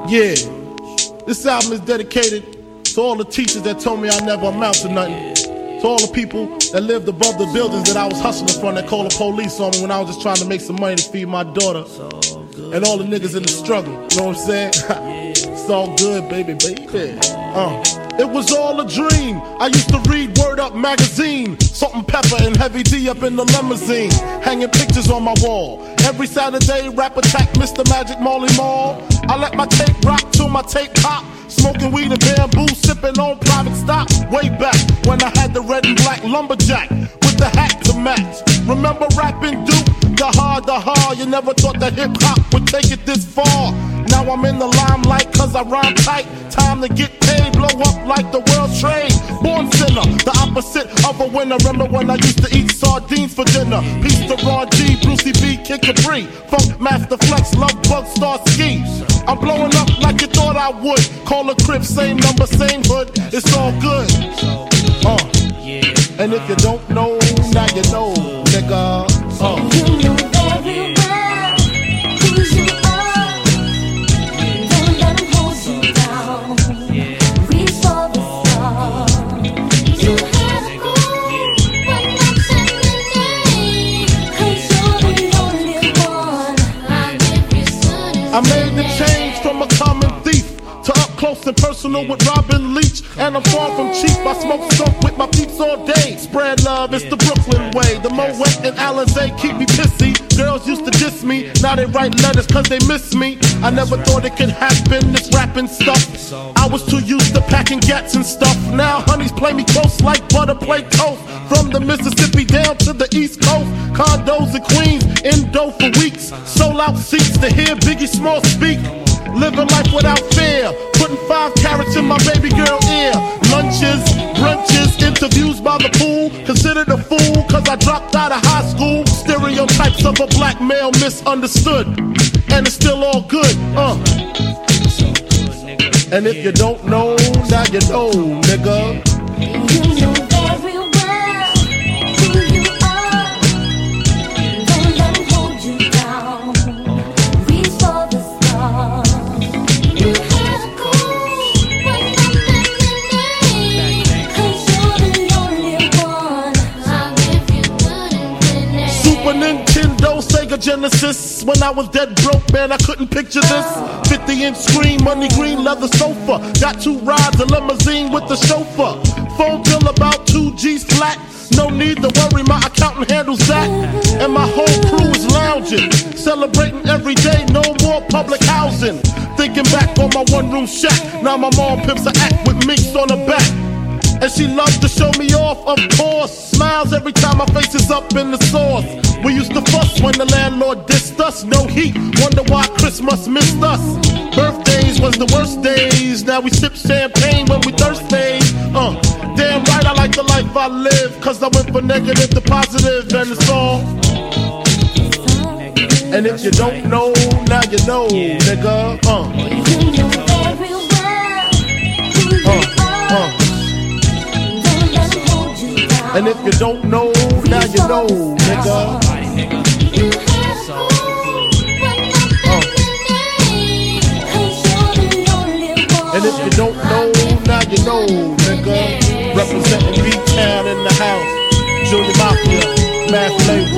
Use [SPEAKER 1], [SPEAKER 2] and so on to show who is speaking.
[SPEAKER 1] Yeah, this album is dedicated to all the teachers that told me I never amount to nothing. To all the people that lived above the buildings that I was hustling from that called the police on me when I was just trying to make some money to feed my daughter. And all the niggas in the struggle, you know what I'm saying? It's all good, baby. It was all a dream. I used to read Word Up magazine, Salt and Pepper and Heavy D up in the limousine, hanging pictures on my wall. Every Saturday, rap attack Mr. Magic Marley Marl. I let my tape rock till my tape pop. Smoking weed and bamboo, sipping on private stock. Way back when I had the red and black lumberjack with the hat to match. Remember rapping Duke? The hard, you never thought that hip-hop would take it this far. Now I'm in the limelight cause I rhyme tight. Time to get paid, blow up like the world trade. Born sinner, the opposite of a winner. Remember when I used to eat sardines for dinner? Peace to Ron G, Brucey B, Kid Capri, Funk Master Flex, Love Bug, Star Ski. I'm blowing up like you thought I would. Call a crib, same number, same hood. It's all good. And if you don't know, now you know, nigga.
[SPEAKER 2] You know very well who you are. Don't let them hold you down. Reach for the stars. You have to go when that's in the name. 'Cause you're the only one.
[SPEAKER 1] I made the change from a common thief to up close and personal with Robin Leach. And I'm far from cheap, I smoke skunk with my peeps all day. Spread love, it's the Brooklyn way. The Moet and Alizé keep me pissy. Girls used to diss me, now they write letters cause they miss me. I never thought it could happen, this rapping stuff. I was too used to packing gats and stuff. Now honeys play me close like butter play toast. From the Mississippi down to the East Coast. Condos in Queens, indo for weeks. Sold out seats to hear Biggie Small speak. Living life without fear, putting 5 carats in my baby girl ear. Lunches, brunches, interviews by the pool. Considered a fool cause I dropped out of high school. Stereotypes of a black male misunderstood. And it's still all good, And if you don't know, now you know, nigga.
[SPEAKER 2] You know very well who you are. Don't let them hold you down. Reach for the stars. You have to go when nothing remains. 'Cause you're the only one. I'll give you good and finish.
[SPEAKER 1] Super Nintendo, Sega Genesis. When I was dead broke, man, I couldn't picture this. 50-inch screen, money green leather sofa. Got 2 rides, a limousine with the chauffeur. Phone bill about 2 G's flat. No need to worry, my accountant handles that. And my whole crew is lounging, celebrating every day, no more public housing. Thinking back on my one-room shack. Now my mom pimps an act with minks on her back. And she loves to show me off, of course. Smiles every time my face is up in the sauce. We used to fuss when the landlord dissed us. No heat, wonder why Christmas missed us. Birthdays was the worst days. Now we sip champagne when we thirsty. Damn right I like the life I live. Cause I went from negative to positive and it's all. And if you don't know, now you know, nigga.
[SPEAKER 2] You know very well who you are. Don't let them hold you down.
[SPEAKER 1] And if you don't know, now you know, nigga.
[SPEAKER 2] You have to go when nothing remains. 'Cause you're the only one.
[SPEAKER 1] And if you don't know, now you know, nigga. Representing B-Town in the house. Junior Mafia, Math Flavor.